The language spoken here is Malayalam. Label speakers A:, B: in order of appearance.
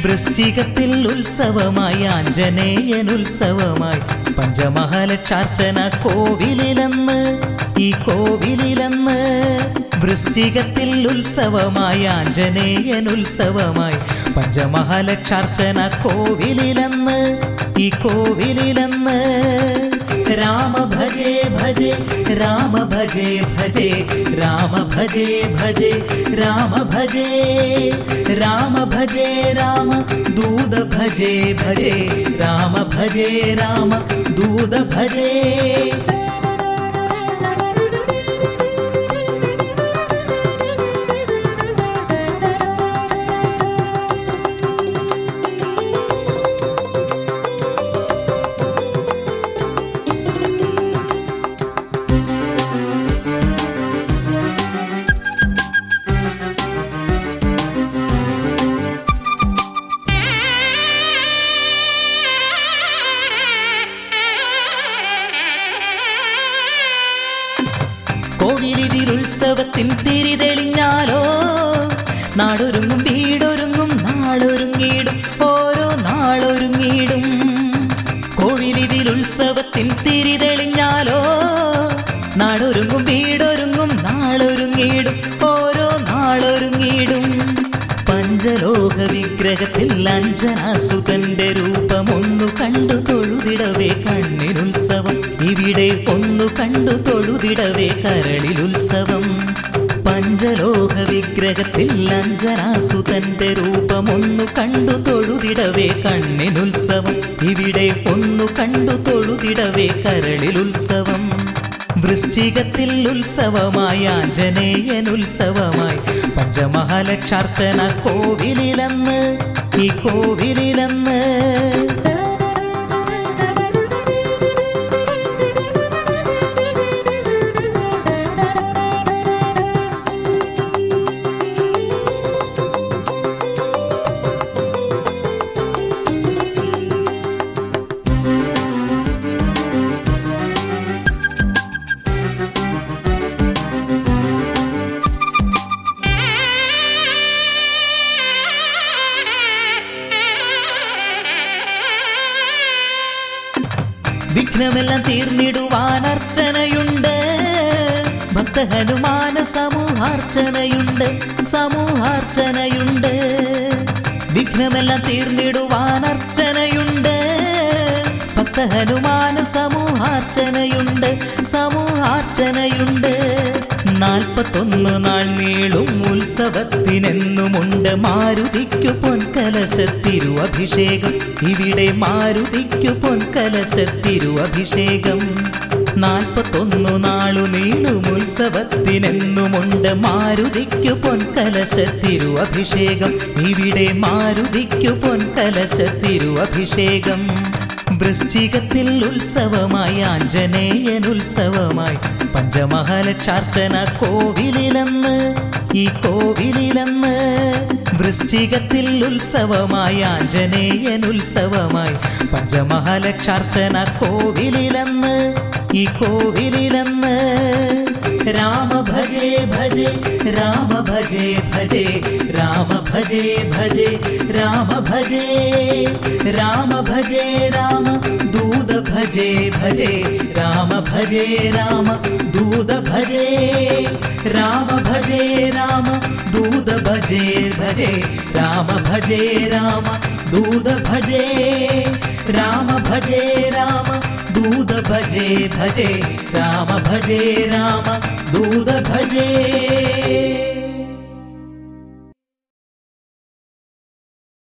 A: വൃശ്ചികത്തിൽ ഉത്സവമായി ആഞ്ജനേയനുത്സവമായി പഞ്ചമഹാലക്ഷാർച്ചന കോവിലിലെന്ന് ഈ കോവിലിലെന്ന്. വൃശ്ചികത്തിൽ ഉത്സവമായി ആഞ്ജനേയനുത്സവമായി പഞ്ചമഹാലക്ഷാർച്ചന കോവിലിലെന്ന് ഈ കോവിലിലെന്ന്. രാമ ഭജേ ഭജേ രാമ ഭജേ ഭജേ രാമ ഭജേ ഭജേ രാമ ഭജേ രാമ ഭജേ രാമ ദൂത ഭജേ ഭജേ രാമ ഭജേ രാമ ദൂത ഭജേ. കോവിലിൽ ഉത്സവത്തിൻ തിരിതെളിഞ്ഞാലോ നാടൊരുങ്ങും വീടൊരുങ്ങും നാളൊരുങ്ങിടും ഓരോ നാളൊരുങ്ങിടും. കോവിലിൽ ഉത്സവത്തിൻ തിരിതെളിഞ്ഞാലോ നാടൊരുങ്ങും വീടൊരുങ്ങും നാളൊരുങ്ങിടും ഓരോ നാളൊരുങ്ങിടും. പഞ്ചലോക വിഗ്രഹത്തിൽ അഞ്ജനാസുതന്റെ രൂപമൊന്നു കണ്ടു തൊഴുതിടവേ കണ്ണിനുത്സവം. ഇവിടെ ഒന്നു കണ്ടു തൊഴുതിടവേ കരളിലുത്സവം. പഞ്ചലോക വിഗ്രഹത്തിൽ അഞ്ജനാസുതന്റെ രൂപമൊന്നു കണ്ടു തൊഴുതിടവേ കണ്ണിനുത്സവം. ഇവിടെ ഒന്നു കണ്ടു തൊഴുതിടവേ കരളിലുത്സവം. വൃശ്ചികത്തിൽ ഉത്സവമായി ആഞ്ജനേയനുത്സവമായി പഞ്ചമഹാലക്ഷാർച്ചന കോവിലിലെന്ന് ഈ കോവിലിലെന്ന്. വിഘ്നമെല്ലാം തീർന്നിടുവാൻ അർച്ചനയുണ്ട്, ഭക്ത ഹനുമാന സമൂഹാർച്ചനയുണ്ട് സമൂഹാർച്ചനയുണ്ട്. വിഘ്നമെല്ലാം തീർന്നിടുവാൻ അർച്ചനയുണ്ട്, ഭക്ത ഹനുമാന സമൂഹാർച്ചനയുണ്ട് സമൂഹാർച്ചനയുണ്ട്. 41 നാൾ നീളും ഉത്സവത്തിനെന്നുമുണ്ട് മാരുതിക്കു പൊൻകലശത്തിരുഅഭിഷേകം. ഇവിടെ മാരുതിക്കു പൊൻകലശത്തിരുഅഭിഷേകം. 41 നാളു നീളും ഉത്സവത്തിനെന്നുമുണ്ട് മാരുതിക്കു പൊൻകലശത്തിരുഅഭിഷേകം. ഇവിടെ മാരുതിക്കു പൊൻകലശത്തിരുഅഭിഷേകം. വൃശ്ചികത്തിൽ ഉത്സവമായി ആഞ്ജനേയനുത്സവമായി പഞ്ചമഹാലക്ഷാർച്ചന കോവിലിലെന്ന് ഈ കോവിലിലെന്ന്. വൃശ്ചികത്തിൽ ഉത്സവമായി ആഞ്ജനേയനുത്സവമായി പഞ്ചമഹാലക്ഷാർച്ചന കോവിലിലെന്ന് ഈ കോവിലിലെന്ന്. രാമ ഭജേ ഭജേ രാമ ഭജേ ഭജേ രാമ ഭജേ ഭജേ രാമ ഭജേ രാമ ഭജേ രാമ ദൂത ഭജേ ഭജേ രാമ ഭജേ രാമ ദൂത ഭജേ രാമ ഭജേ രാമ ദൂത ഭജേ ഭജേ രാമ ഭജേ രാമ ദൂത ഭജേ രാമ ഭജേ രാമ ദൂത ഭജേ ഭജേ രാമ ഭജേ രാമ ദൂത ഭജേ.